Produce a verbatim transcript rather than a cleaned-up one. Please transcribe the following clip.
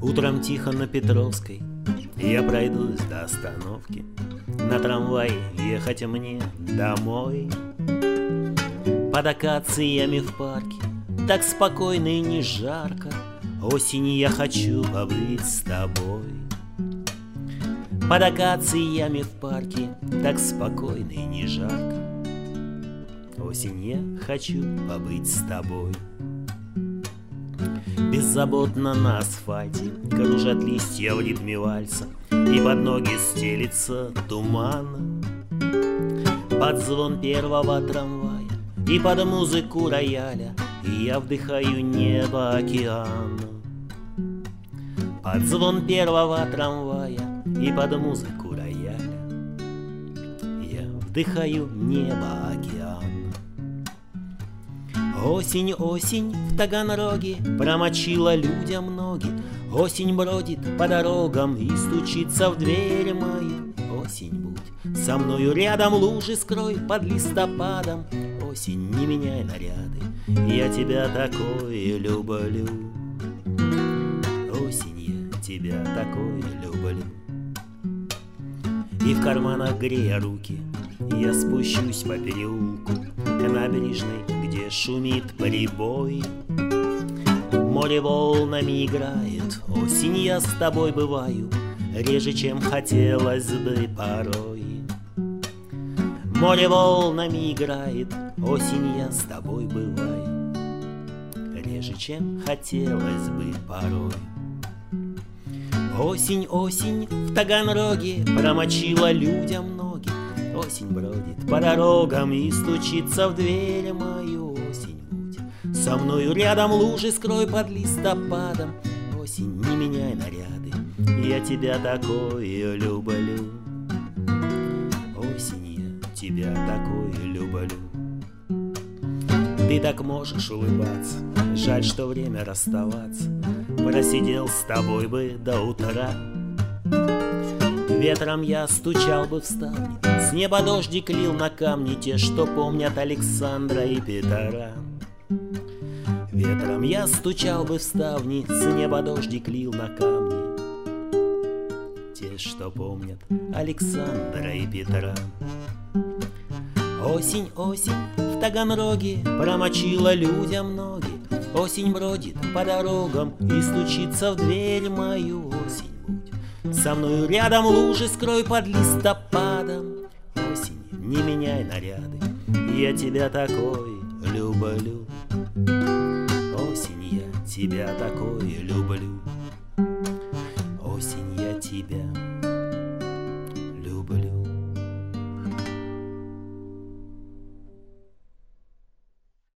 Утром тихо на Петровской я пройдусь до остановки. На трамвае ехать мне домой. Под акациями в парке так спокойно и не жарко. Осенью я хочу побыть с тобой. Под акациями в парке так спокойно и не жарко. Осенью я хочу побыть с тобой. Беззаботно на асфальте кружат листья в ритме вальса, и под ноги стелится туман. Под звон первого трамвая и под музыку рояля я вдыхаю небо океана. Под звон первого трамвая и под музыку рояля я вдыхаю небо океана. Осень, осень в Таганроге промочила людям ноги. Осень бродит по дорогам и стучится в дверь мою. Осень, будь со мною рядом, лужи скрой под листопадом. Осень, не меняй наряды, я тебя такое люблю. Осень, я тебя такое люблю. И в карманах грея руки я спущусь по переулку к набережной, где шумит прибой. Море волнами играет, осень я с тобой бываю реже, чем хотелось бы порой. Море волнами играет, осень я с тобой бываю реже, чем хотелось бы порой. Осень, осень в Таганроге промочила людям ноги. Осень бродит по дорогам и стучится в дверь мою. Осень, будь со мною рядом, лужи скрой под листопадом. Осень, не меняй наряды, я тебя такое люблю. Осень, я тебя такое люблю. Ты так можешь улыбаться, жаль, что время расставаться. Просидел с тобой бы до утра. Ветром я стучал бы в ставни, с неба дождик лил на камни, те, что помнят Александра и Петра. Ветром я стучал бы в ставни, с неба дождик лил на камни, те, что помнят Александра и Петра. Осень, осень в Таганроге промочила людям ноги. Осень бродит по дорогам и стучится в дверь мою. Осень, будь со мною рядом, лужи скрой под листопадом. Осень, не меняй наряды, я тебя такой люблю. Осень, я тебя такой люблю.